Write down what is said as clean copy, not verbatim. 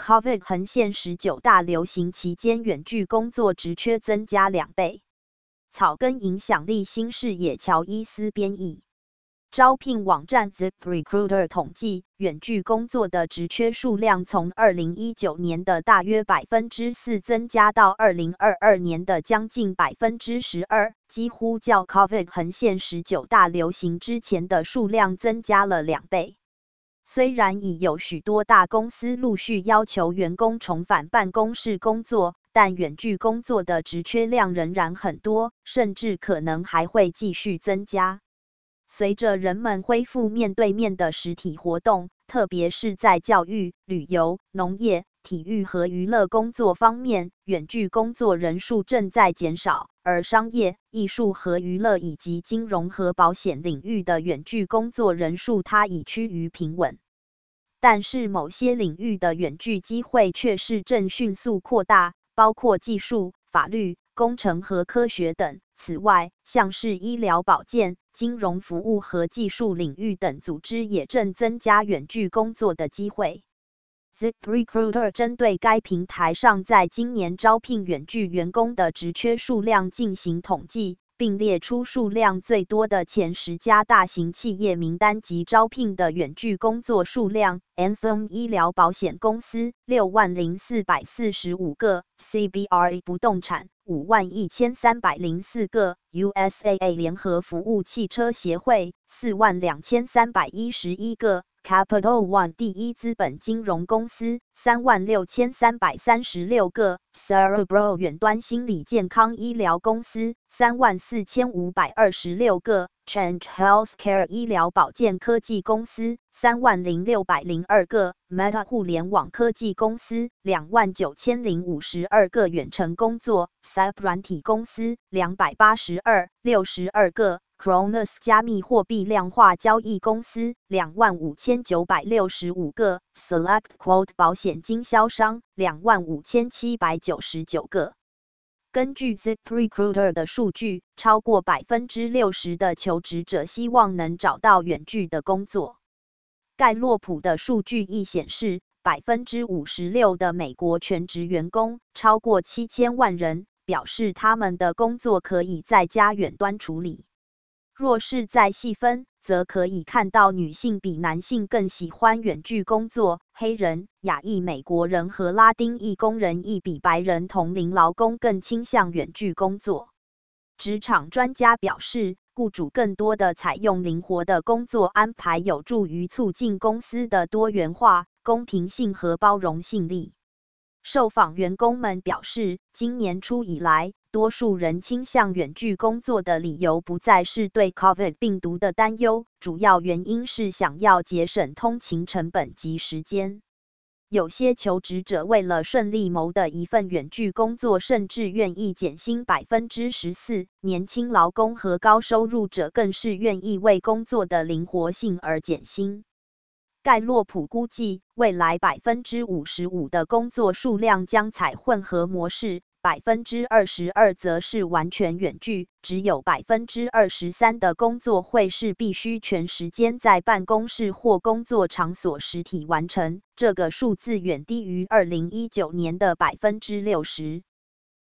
COVID 横线19大流行期间远距工作职缺增加2倍。草根影响力新视野乔伊斯编译。招聘网站 ZipRecruiter 统计，远距工作的职缺数量从2019年的大约 4% 增加到2022年的将近 12%， 几乎较 COVID 横线19大流行之前的数量增加了2倍。虽然已有许多大公司陆续要求员工重返办公室工作，但远距工作的职缺量仍然很多，甚至可能还会继续增加。随着人们恢复面对面的实体活动，特别是在教育、旅游、农业、体育和娱乐工作方面，远距工作人数正在减少，而商业、艺术和娱乐以及金融和保险领域的远距工作人数已趋于平稳。但是某些领域的远距机会却是正迅速扩大，包括技术、法律、工程和科学等。此外，像是医疗保健、金融服务和技术领域等组织也正增加远距工作的机会。ZipRecruiter 针对该平台上在今年招聘远距员工的职缺数量进行统计，并列出数量最多的前10家大型企业名单及招聘的远距工作数量。Anthem 医疗保险公司60445个 ，CBRE 不动产51304个 ，USAA 联合服务汽车协会42311个。Capital One 第一资本金融公司36336个 ，Cerebral 远端心理健康医疗公司34526个 ，Change Healthcare 医疗保健科技公司30602个 ，Meta 互联网科技公司29052个，远程工作 SAP 软体公司28262个。Kronos 加密货币量化交易公司25965个 ，SelectQuote 保险经销商25799个。根据 ZipRecruiter 的数据，超过 60% 的求职者希望能找到远距的工作。盖洛普的数据亦显示， 56% 的美国全职员工，超过7000万人，表示他们的工作可以在家远端处理。若是再细分，则可以看到女性比男性更喜欢远距工作，黑人、亚裔美国人和拉丁裔工人亦比白人同龄劳工更倾向远距工作。职场专家表示，雇主更多的采用灵活的工作安排，有助于促进公司的多元化、公平性和包容性力。受访员工们表示，今年初以来，多数人倾向远距工作的理由不再是对 COVID 病毒的担忧，主要原因是想要节省通勤成本及时间。有些求职者为了顺利谋得一份远距工作，甚至愿意减薪 14%， 年轻劳工和高收入者更是愿意为工作的灵活性而减薪。盖洛普估计，未来 55% 的工作数量将采混合模式， 22% 则是完全远距，只有 23% 的工作会是必须全时间在办公室或工作场所实体完成，这个数字远低于2019年的 60%。